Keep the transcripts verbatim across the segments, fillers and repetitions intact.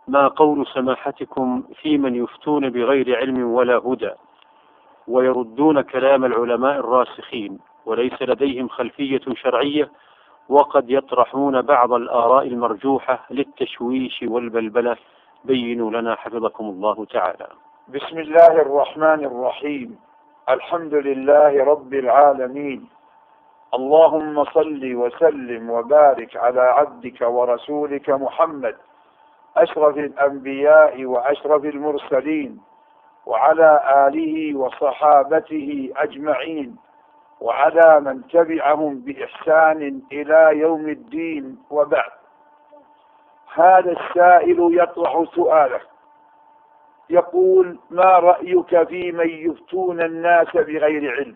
ما قول سماحتكم في من يفتون بغير علم ولا هدى ويردون كلام العلماء الراسخين وليس لديهم خلفية شرعية، وقد يطرحون بعض الآراء المرجوحة للتشويش والبلبلة؟ بينوا لنا حفظكم الله تعالى. بسم الله الرحمن الرحيم. الحمد لله رب العالمين، اللهم صل وسلم وبارك على عبدك ورسولك محمد أشرف الأنبياء وأشرف المرسلين، وعلى آله وصحابته أجمعين، وعلى من تبعهم بإحسان إلى يوم الدين، وبعد. هذا السائل يطرح سؤاله يقول: ما رأيك في من يفتون الناس بغير علم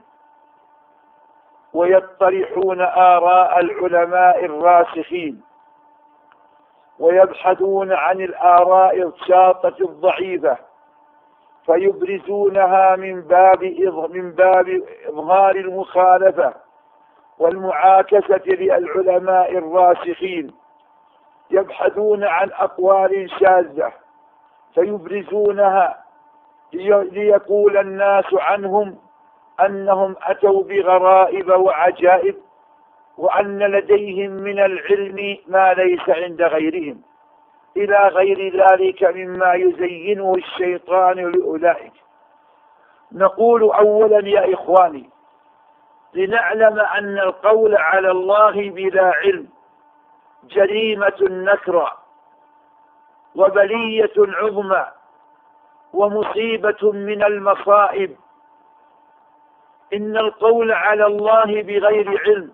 ويطرحون آراء العلماء الراسخين ويبحثون عن الآراء الشاطة الضعيفة فيبرزونها من باب من باب إظهار المخالفة والمعاكسة للعلماء الراسخين، يبحثون عن أقوال شاذة فيبرزونها ليقول الناس عنهم أنهم أتوا بغرائب وعجائب، وأن لديهم من العلم ما ليس عند غيرهم، إلى غير ذلك مما يزينه الشيطان لأولئك. نقول أولا يا إخواني، لنعلم أن القول على الله بلا علم جريمة نكرة وبلية عظمى ومصيبة من المصائب. إن القول على الله بغير علم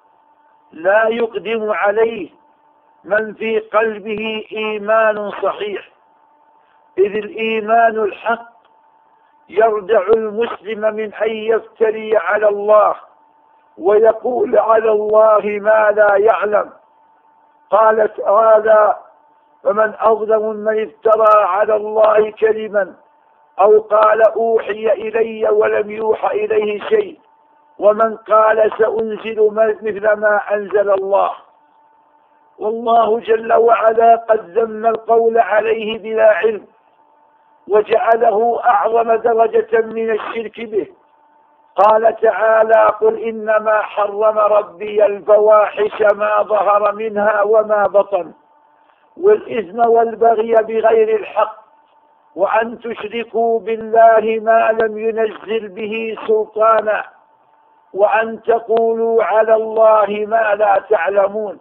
لا يقدم عليه من في قلبه إيمان صحيح، إذ الإيمان الحق يردع المسلم من أن يفتري على الله ويقول على الله ما لا يعلم. قال تعالى: فمن أظلم من افترى على الله كذبا أو قال أوحي إلي ولم يوحى إليه شيء، ومن قال سأنزل مثل ما أنزل الله. والله جل وعلا قد ذم القول عليه بلا علم وجعله أعظم درجة من الشرك به. قال تعالى: قل إنما حرم ربي الفواحش ما ظهر منها وما بطن والإثم والبغي بغير الحق وأن تشركوا بالله ما لم ينزل به سلطانا وأن تقولوا على الله ما لا تعلمون.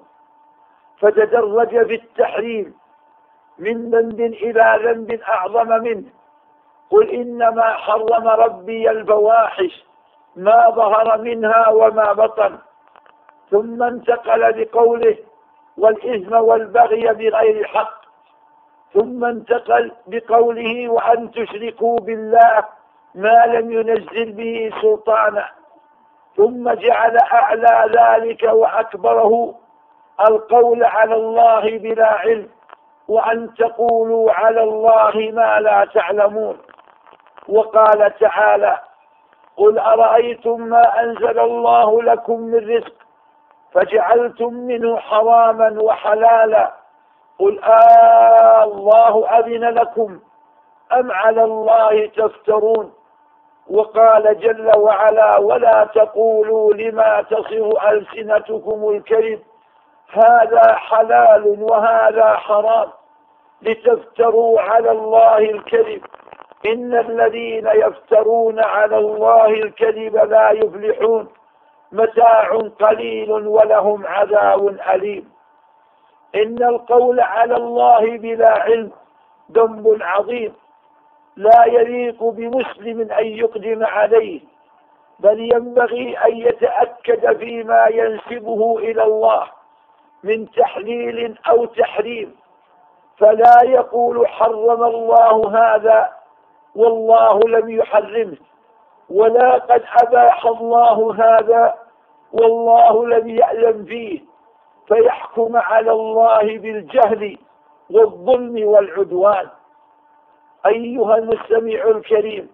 فتدرج في التحريم من ذنب إلى ذنب أعظم منه. قل إنما حرم ربي الفواحش ما ظهر منها وما بطن، ثم انتقل بقوله والإثم والبغي بغير حق، ثم انتقل بقوله وأن تشركوا بالله ما لم ينزل به سلطانا، ثم جعل أعلى ذلك وأكبره القول على الله بلا علم وأن تقولوا على الله ما لا تعلمون. وقال تعالى: قل أرأيتم ما أنزل الله لكم من رزق فجعلتم منه حراما وحلالا قل آه الله أذن لكم أم على الله تفترون. وقال جل وعلا: ولا تقولوا لما تصف ألسنتكم الكذب هذا حلال وهذا حرام لتفتروا على الله الكذب إن الذين يفترون على الله الكذب لا يفلحون متاع قليل ولهم عذاب أليم. إن القول على الله بلا علم ذنب عظيم لا يليق بمسلم أن يقدم عليه، بل ينبغي أن يتأكد فيما ينسبه إلى الله من تحليل أو تحريم، فلا يقول حرم الله هذا والله لم يحرمه، ولا قد أباح الله هذا والله لم يعلم فيه، فيحكم على الله بالجهل والظلم والعدوان. أيها المستمع الكريم،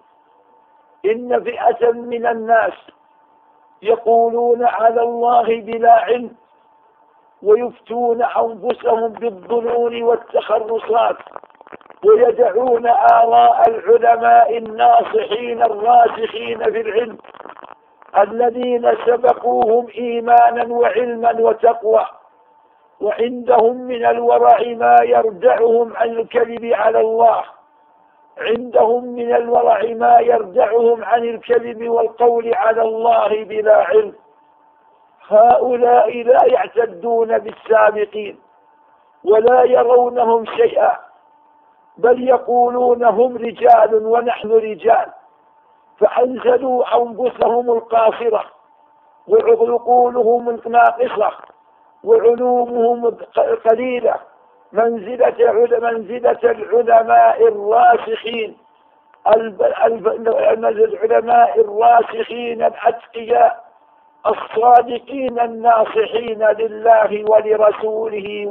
إن فئة من الناس يقولون على الله بلا علم ويفتون أنفسهم بالظنون والتخرصات ويدعون آراء العلماء الناصحين الراسخين في العلم الذين سبقوهم إيمانا وعلما وتقوى، وعندهم من الورع ما يردعهم عن الكذب على الله، عندهم من الورع ما يردعهم عن الكذب والقول على الله بلا علم. هؤلاء لا يعتدون بالسابقين ولا يرونهم شيئا، بل يقولون هم رجال ونحن رجال، فأنزلوا أنفسهم القاصرة وعقولهم الناقصة وعلومهم القليلة منزلة منزلة العلماء الراسخين العلماء الراسخين الأتقياء الصادقين الناصحين لله ولرسوله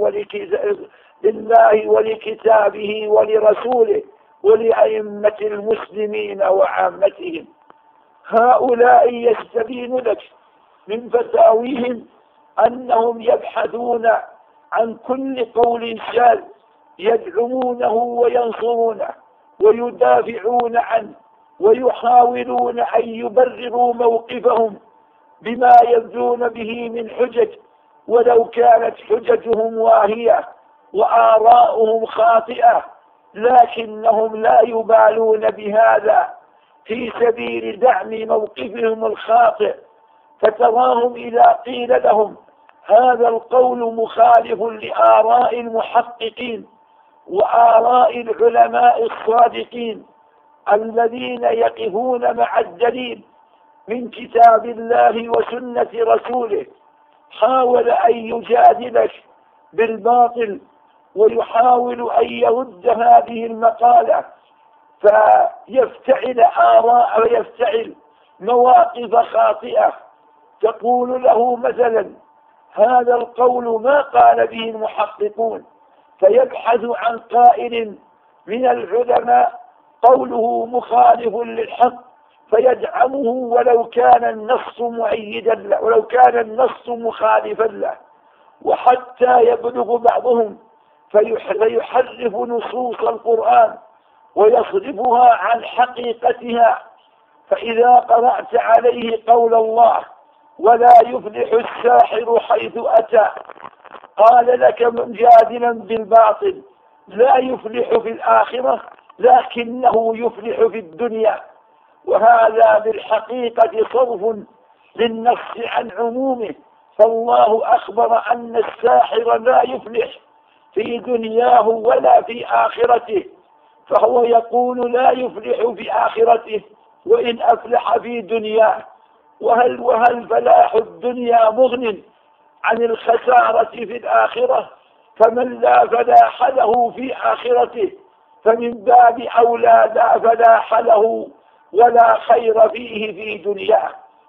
لله ولكتابه ولرسوله ولأئمة المسلمين وعامتهم. هؤلاء يستبين لك من فتاويهم أنهم يبحثون عن كل قول شاذ يدعمونه وينصرونه ويدافعون عنه، ويحاولون أن يبرروا موقفهم بما يبدون به من حجج، ولو كانت حججهم واهية وآراؤهم خاطئة، لكنهم لا يبالون بهذا في سبيل دعم موقفهم الخاطئ. فتراهم إذا قيل لهم هذا القول مخالف لآراء المحققين وآراء العلماء الصادقين الذين يقفون مع الدليل من كتاب الله وسنة رسوله، حاول أن يجادلك بالباطل ويحاول أن يرد هذه المقالة فيفتعل آراء ويفتعل مواقف خاطئة. تقول له مثلا هذا القول ما قال به المحققون، فيبحث عن قائل من العلماء قوله مخالف للحق فيدعمه ولو كان النص مؤيدا له ولو كان النص مخالفا له، وحتى يبلغ بعضهم فيحرف نصوص القرآن ويصرفها عن حقيقتها. فإذا قرأت عليه قول الله ولا يفلح الساحر حيث أتى، قال لك جادلا بالباطل لا يفلح في الآخرة لكنه يفلح في الدنيا، وهذا بالحقيقة صرف للنص عن عمومه. فالله أخبر أن الساحر لا يفلح في دنياه ولا في آخرته، فهو يقول لا يفلح في آخرته وإن أفلح في دنياه. وهل وهل فلاح الدنيا مغن عن الخسارة في الآخرة؟ فمن لا فلاح له في آخرته فمن باب أولى لا فلاح له ولا خير فيه في دنياه.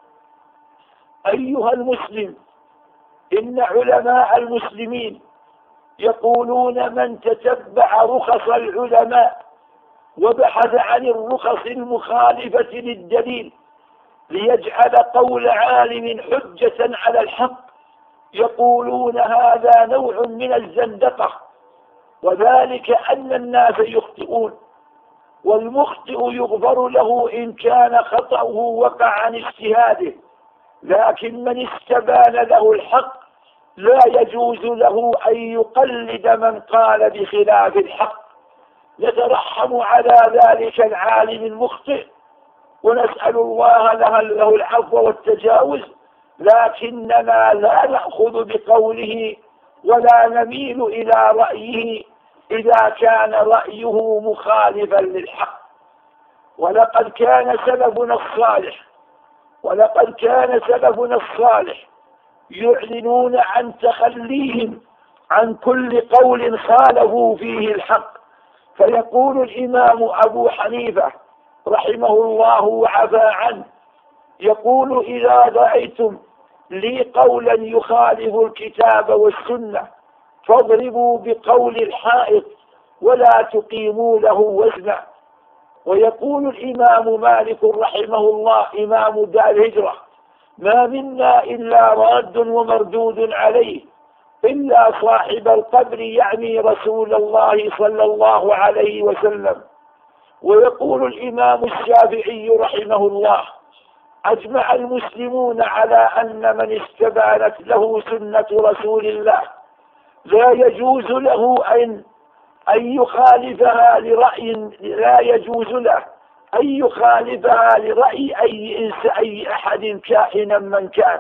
أيها المسلم، إن علماء المسلمين يقولون من تتبع رخص العلماء وبحث عن الرخص المخالفة للدليل ليجعل قول عالم حجة على الحق، يقولون هذا نوع من الزندقة، وذلك أن الناس يخطئون، والمخطئ يغفر له إن كان خطأه وقع عن اجتهاده، لكن من استبان له الحق لا يجوز له أن يقلد من قال بخلاف الحق. نترحم على ذلك العالم المخطئ ونسأل الله له العفو والتجاوز، لكننا لا نأخذ بقوله ولا نميل إلى رأيه إذا كان رأيه مخالفا للحق. ولقد كان سلفنا الصالح ولقد كان سلفنا الصالح يعلنون عن تخليهم عن كل قول خالفوا فيه الحق. فيقول الإمام أبو حنيفة رحمه الله وعفى عنه، يقول إذا رأيتم لي قولا يخالف الكتاب والسنة فاضربوا بقول الحائط ولا تقيموا له وزنا. ويقول الإمام مالك رحمه الله إمام دار الهجرة ما منا إلا راد ومردود عليه، إلا صاحب القبر، يعني رسول الله صلى الله عليه وسلم. ويقول الإمام الشافعي رحمه الله: أجمع المسلمون على أن من استبانت له سنة رسول الله لا يجوز له أن أن يخالفها لرأي لا يجوز له أن يخالفها لرأي أي إنس أي أحد كائنا من كان.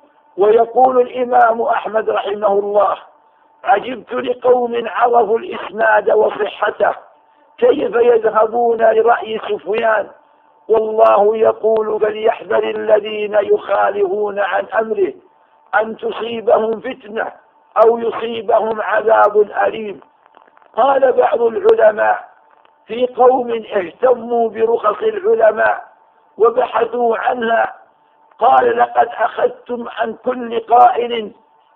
ويقول الإمام أحمد رحمه الله: عجبت لقوم عرفوا الإسناد وصحته كيف يذهبون لرأي سفيان، والله يقول: فليحذر الذين يخالفون عن أمره أن تصيبهم فتنة أو يصيبهم عذاب أليم. قال بعض العلماء في قوم اهتموا برخص العلماء وبحثوا عنها، قال: لقد أخذتم عن كل قائل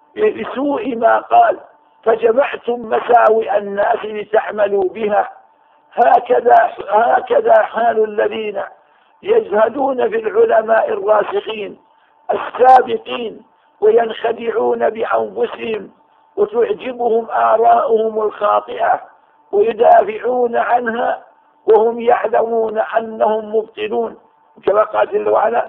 بسوء ما قال فجمعتم مساوئ الناس لتعملوا بها. هكذا هكذا حال الذين يزهدون في العلماء الراسخين السابقين وينخدعون بأنفسهم وتعجبهم آراؤهم الخاطئة ويدافعون عنها وهم يعلمون أنهم مبطلون، كما قال جل وعلا: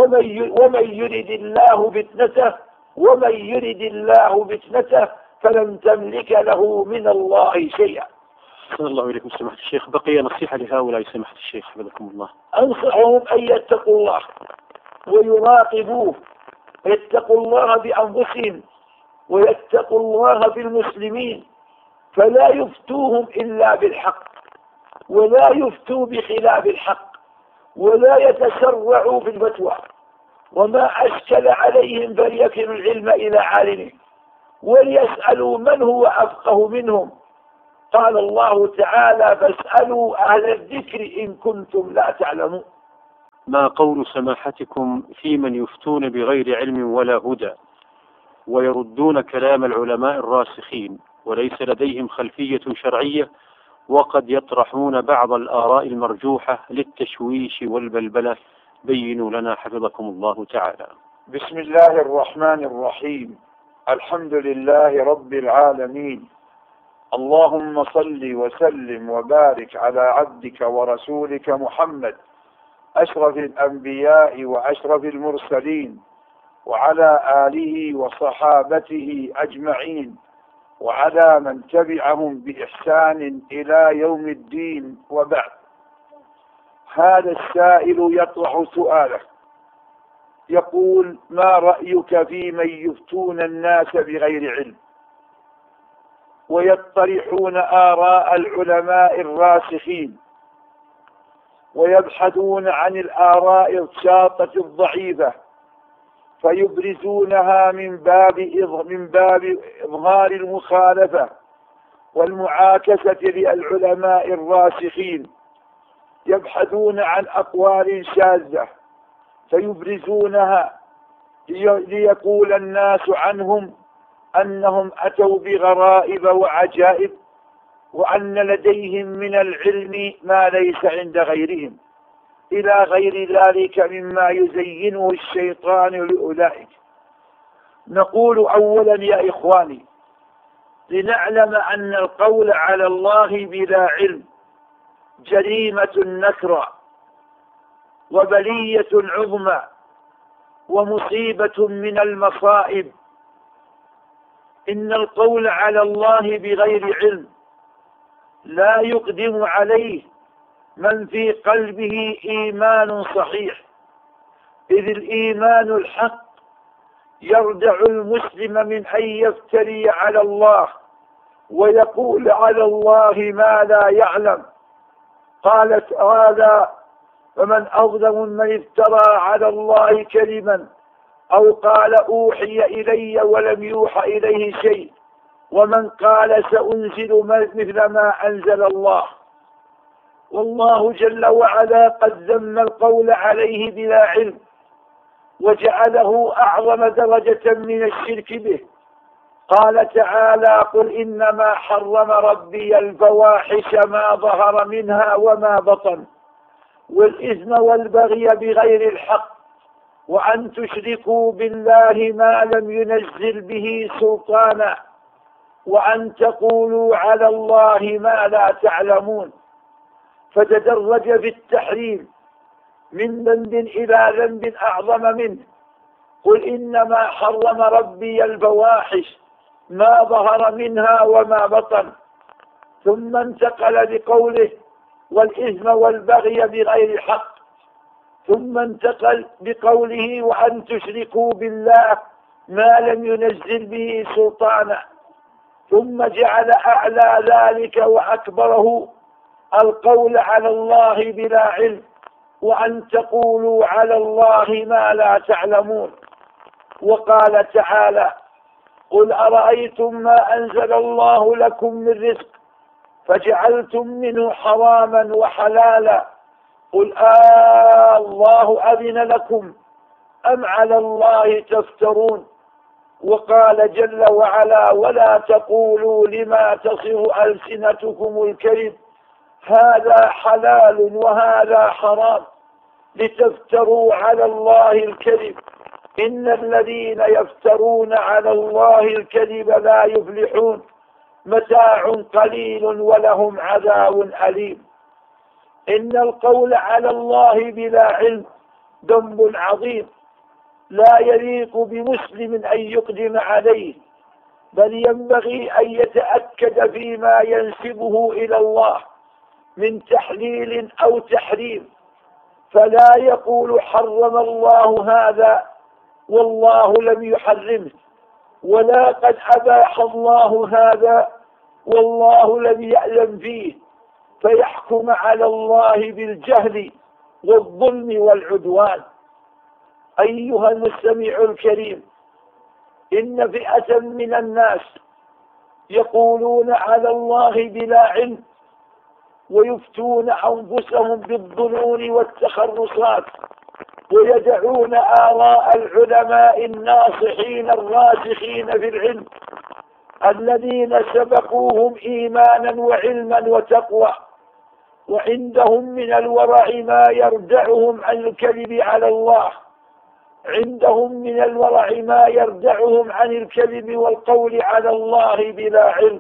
ومن يرد الله فتنته ومن يرد الله فتنته فلن تملك له من الله شيئا. صلى الله عليكم سماحة الشيخ. بقي نصيحة لهؤلاء سماحة الشيخ حفظكم الله. أنصحهم أن يتقوا الله ويراقبوه، يتقوا الله بأنفسهم ويتقوا الله بالمسلمين، فلا يفتوهم إلا بالحق ولا يفتوا بخلاف الحق ولا يتسرعوا في الفتوى. وما أشكل عليهم فليكن العلم إلى عالمه وليسألوا من هو أفقه منهم. قال الله تعالى: فاسألوا أهل الذكر إن كنتم لا تعلمون. ما قول سماحتكم في من يفتون بغير علم ولا هدى ويردون كلام العلماء الراسخين وليس لديهم خلفية شرعية وقد يطرحون بعض الآراء المرجوحة للتشويش والبلبلة؟ بينوا لنا حفظكم الله تعالى. بسم الله الرحمن الرحيم. الحمد لله رب العالمين، اللهم صل وسلم وبارك على عبدك ورسولك محمد أشرف الأنبياء وأشرف المرسلين وعلى آله وصحابته أجمعين وعلى من تبعهم بإحسان إلى يوم الدين، وبعد. هذا السائل يطرح سؤاله يقول: ما رأيك في من يفتون الناس بغير علم ويطرحون آراء العلماء الراسخين ويبحثون عن الآراء الشاطة الضعيفة فيبرزونها من باب من باب إظهار المخالفة والمعاكسة للعلماء الراسخين؟ يبحثون عن أقوال شاذة فيبرزونها ليقول الناس عنهم أنهم أتوا بغرائب وعجائب وأن لديهم من العلم ما ليس عند غيرهم، إلى غير ذلك مما يزينه الشيطان لأولئك. نقول أولا يا إخواني، لنعلم أن القول على الله بلا علم جريمة نكرة وبلية عظمى ومصيبة من المصائب. إن القول على الله بغير علم لا يقدم عليه من في قلبه إيمان صحيح، إذ الإيمان الحق يردع المسلم من أن يفتري على الله ويقول على الله ما لا يعلم. قال تعالى: فمن أظلم من افترى على الله كذبا أو قال أوحي إلي ولم يوحى إليه شيء ومن قال سأنزل مثل ما أنزل الله. والله جل وعلا قد ذم القول عليه بلا علم وجعله أعظم درجة من الشرك به. قال تعالى: قل إنما حرم ربي الفواحش ما ظهر منها وما بطن والإثم والبغي بغير الحق وأن تشركوا بالله ما لم ينزل به سلطانا وأن تقولوا على الله ما لا تعلمون. فتدرج في التحريم من ذنب إلى ذنب أعظم منه. قل إنما حرم ربي الفواحش ما ظهر منها وما بطن، ثم انتقل بقوله والإثم والبغي بغير حق، ثم انتقل بقوله وأن تشركوا بالله ما لم ينزل به سلطانا، ثم جعل أعلى ذلك وأكبره القول على الله بلا علم، وأن تقولوا على الله ما لا تعلمون. وقال تعالى قل أرأيتم ما أنزل الله لكم من رزق فجعلتم منه حراما وحلالا قل آه الله أذن لكم أم على الله تفترون. وقال جل وعلا ولا تقولوا لما تصف ألسنتكم الكذب هذا حلال وهذا حرام لتفتروا على الله الكذب إن الذين يفترون على الله الكذب لا يفلحون متاع قليل ولهم عذاب أليم. إن القول على الله بلا علم ذنب عظيم لا يليق بمسلم أن يقدم عليه، بل ينبغي أن يتأكد فيما ينسبه إلى الله من تحليل أو تحريم، فلا يقول حرم الله هذا والله لم يحرمه، ولا قد أباح الله هذا والله لم يأذن فيه، فيحكم على الله بالجهل والظلم والعدوان. أيها المستمع الكريم، إن فئة من الناس يقولون على الله بلا علم ويفتون أنفسهم بالظنون والتخرصات ويدعون آراء العلماء الناصحين الراسخين في العلم الذين سبقوهم إيمانا وعلما وتقوى، وعندهم من الورع ما يردعهم عن الكذب على الله، عندهم من الورع ما يردعهم عن الكذب والقول على الله بلا علم.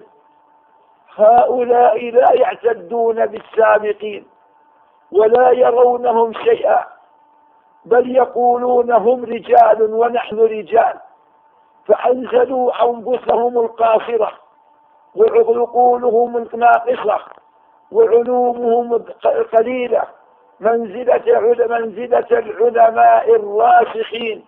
هؤلاء لا يعتدون بالسابقين ولا يرونهم شيئا، بل يقولون هم رجال ونحن رجال، فأنزلوا أنفسهم القاصرة وعقولهم الناقصة وعلومهم القليلة منزلة منزلة العلماء الراسخين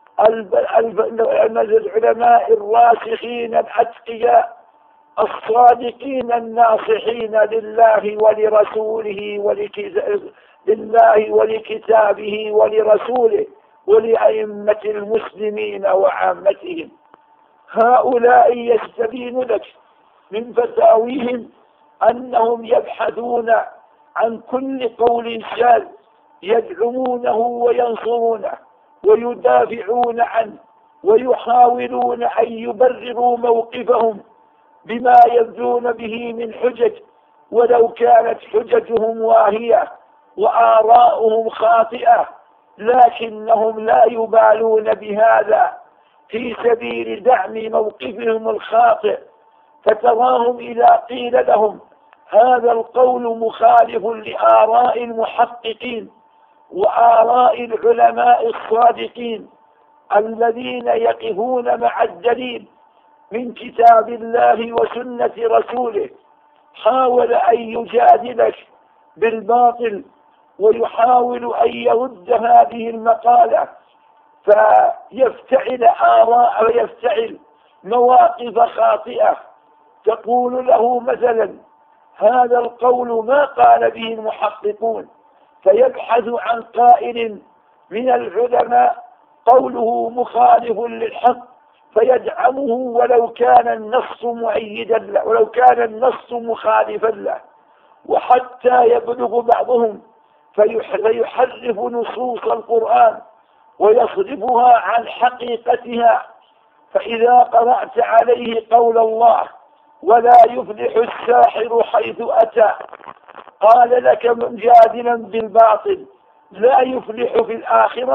العلماء الراسخين الأتقياء الصادقين الناصحين لله ولرسوله لله ولكتابه ولرسوله ولأئمة المسلمين وعامتهم. هؤلاء يستبين لك من فتاويهم أنهم يبحثون عن كل قول شاذ يدعمونه وينصرونه ويدافعون عنه ويحاولون أن يبرروا موقفهم بما يبدون به من حجج، ولو كانت حججهم واهية وآراؤهم خاطئة، لكنهم لا يبالون بهذا في سبيل دعم موقفهم الخاطئ. فتراهم إذا قيل لهم هذا القول مخالف لآراء المحققين وآراء العلماء الصادقين الذين يقفون مع الدليل من كتاب الله وسنة رسوله، حاول أن يجادلك بالباطل ويحاول أن يرد هذه المقالة فيفتعل آراء ويفتعل مواقف خاطئة تقول له مثلا هذا القول ما قال به المحققون، فيبحث عن قائل من العلماء قوله مخالف للحق فيدعمه ولو كان النص مؤيدا له ولو كان النص مخالفا له، وحتى يبلغ بعضهم فيحرف نصوص القرآن ويصرفها عن حقيقتها. فإذا قرأت عليه قول الله ولا يفلح الساحر حيث أتى، قال لك جادلا بالباطل لا يفلح في الآخرة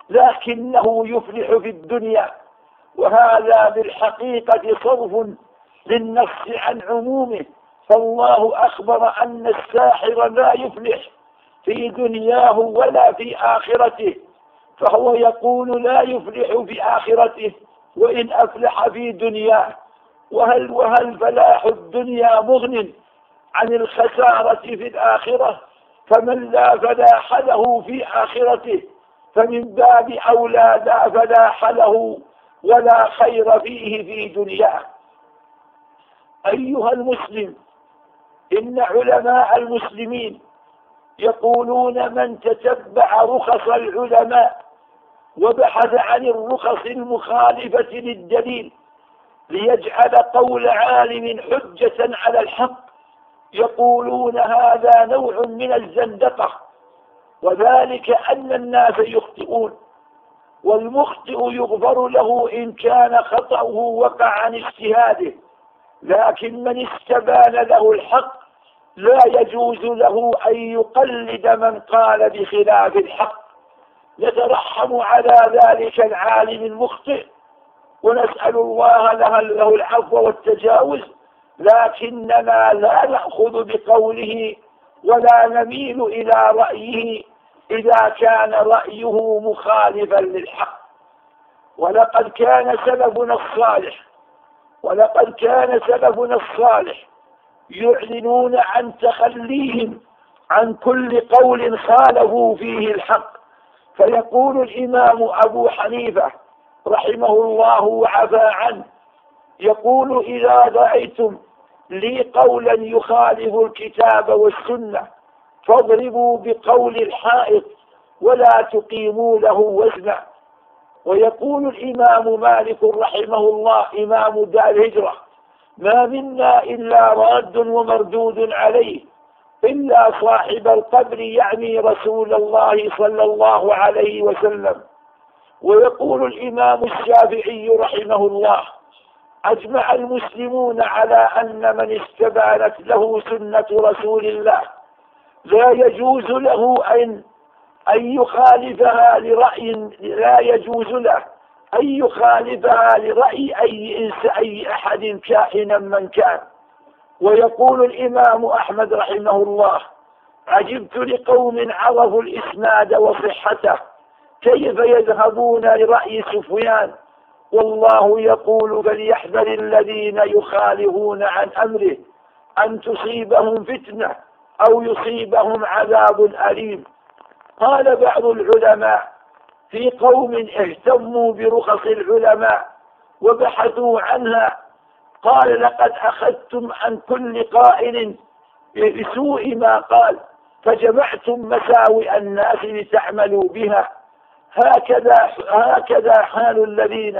لكنه يفلح في الدنيا، وهذا بالحقيقة صرف للنص عن عمومه، فالله أخبر أن الساحر لا يفلح في دنياه ولا في آخرته، فهو يقول لا يفلح في آخرته وإن أفلح في دنياه. وهل وهل فلاح الدنيا مغن عن الخسارة في الآخرة؟ فمن لا فلاح له في آخرته فمن باب أولى لا فلاح له ولا خير فيه في دنياه. أيها المسلم، إن علماء المسلمين يقولون من تتبع رخص العلماء وبحث عن الرخص المخالفة للدليل ليجعل قول عالم حجة على الحق، يقولون هذا نوع من الزندقة، وذلك أن الناس يخطئون، والمخطئ يغفر له إن كان خطأه وقع عن اجتهاده، لكن من استبان له الحق لا يجوز له أن يقلد من قال بخلاف الحق. نترحم على ذلك العالم المخطئ ونسأل الله له العفو والتجاوز، لكننا لا نأخذ بقوله ولا نميل إلى رأيه إذا كان رأيه مخالفا للحق. ولقد كان سلفنا الصالح ولقد كان سلفنا الصالح يعلنون عن تخليهم عن كل قول خالفوا فيه الحق، فيقول الإمام أبو حنيفة رحمه الله وعفى عنه، يقول إذا رأيتم لي قولا يخالف الكتاب والسنة فاضربوا بقول الحائط ولا تقيموا له وزنا. ويقول الإمام مالك رحمه الله إمام دار الهجرة ما منا إلا راد ومردود عليه إلا صاحب القبر، يعني رسول الله صلى الله عليه وسلم. ويقول الإمام الشافعي رحمه الله أجمع المسلمون على أن من استبانت له سنة رسول الله لا يجوز له أن أن يخالفها لرأي لا يجوز له أن يخالفها لرأي أي إنس أي أحد كائنا من كان. ويقول الإمام أحمد رحمه الله عجبت لقوم عرفوا الإسناد وصحته كيف يذهبون لرأي سفيان، والله يقول فليحذر الذين يخالفون عن أمره أن تصيبهم فتنة أو يصيبهم عذاب أليم. قال بعض العلماء في قوم اهتموا برخص العلماء وبحثوا عنها، قال لقد أخذتم عن كل قائل بسوء ما قال فجمعتم مساوئ الناس لتعملوا بها. هكذا هكذا حال الذين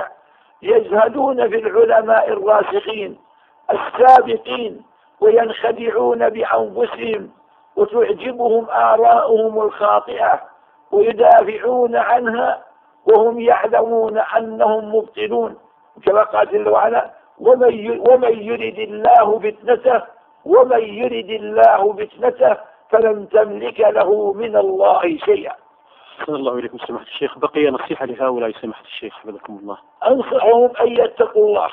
يزهدون في العلماء الراسخين السابقين وينخدعون بأنفسهم وتعجبهم آراؤهم الخاطئة ويدافعون عنها وهم يعلمون أنهم مبطلون، كما قال جل وعلا ومن يرد الله فتنته ومن يرد الله فتنته فلن تملك له من الله شيئا. صلى الله عليكم سماحة الشيخ. بقي نصيحة لهؤلاء سماحة الشيخ حفظكم الله. أنصحهم أن يتقوا الله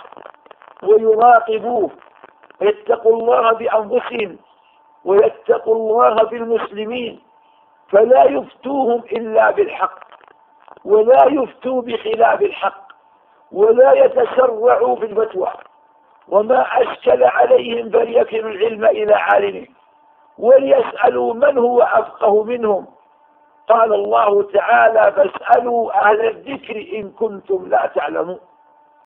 ويراقبوه، يتقوا الله بأنفسهم ويتقوا الله بالمسلمين، فلا يفتوهم إلا بالحق ولا يفتوا بخلاف الحق ولا يتسرعوا في الفتوى، وما أشكل عليهم فليكلوا العلم إلى عالمه وليسألوا من هو أفقه منهم. قال الله تعالى فاسألوا أهل الذكر إن كنتم لا تعلمون.